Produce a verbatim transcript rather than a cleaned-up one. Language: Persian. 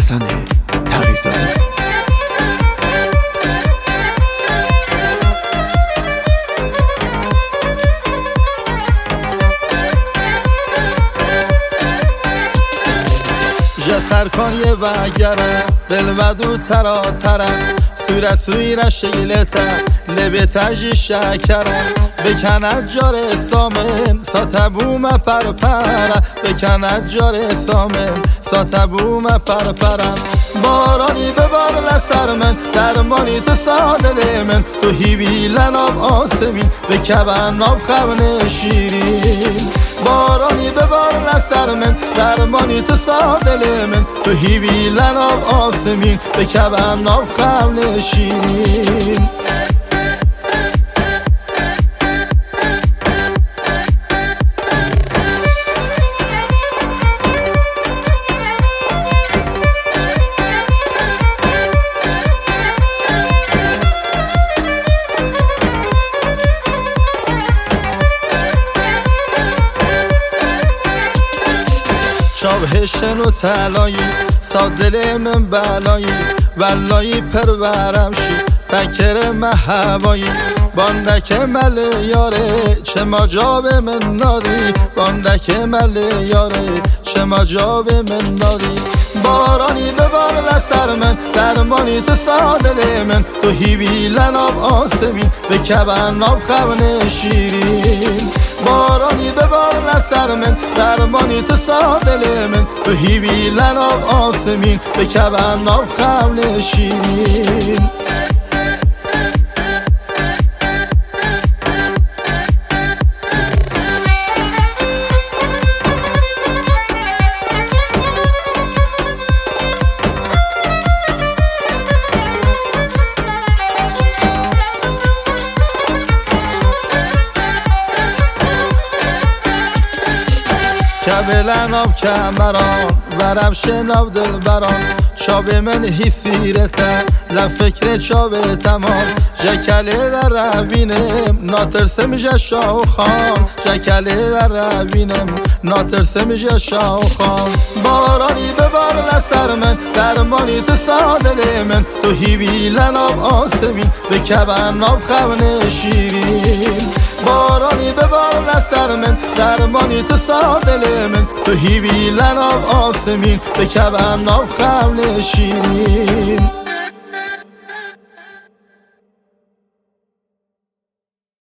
حسن تغییرزاده. سرکان یه بگره دل و دو ترا تره سوره سویره شگلته لبه تجی شکره بکند جار سامن ساتبوم پر پره بکند جار سامن ساتبوم پر پره بارانی ببار لسر من درمانی تو سادل من تو هیوی لناب آسمین بکبن ناب خون شیرین بارانی ببار لسر من درمانی تو سادل من تو هیوی لناب آسمین بکبن ناب خون شیرین شابهشن و تلایی سادل من بلایی ولایی پرورم شی تکر محوایی باندک مل یاره چه مجاب من نادی باندک مل یاره چه مجاب من نادی بارانی ببار لسر من درمانی تو سادل من تو هیوی لناب آسمین بکبن ناب خون شیرین بارانی ببار لسر من درمانی تو سادل من تو هیوی لناب آسمین بکبن ناب خون شیرین کبلن آب کمران ورم شناب دل بران چاب من حسیرته لفکر چاب تمام جکله در روینم ناترسه میشه شاو خان جکله در روینم ناترسه میشه شاو خان بارانی ببار لسر من درمانی تو سادل من تو هیوی لناب آسمین بکبن ناب خون شیرین بارانی ببار لسر من درمانی تو سادل من تو هیوی لناب آسمین بکبن ناب خون شیرین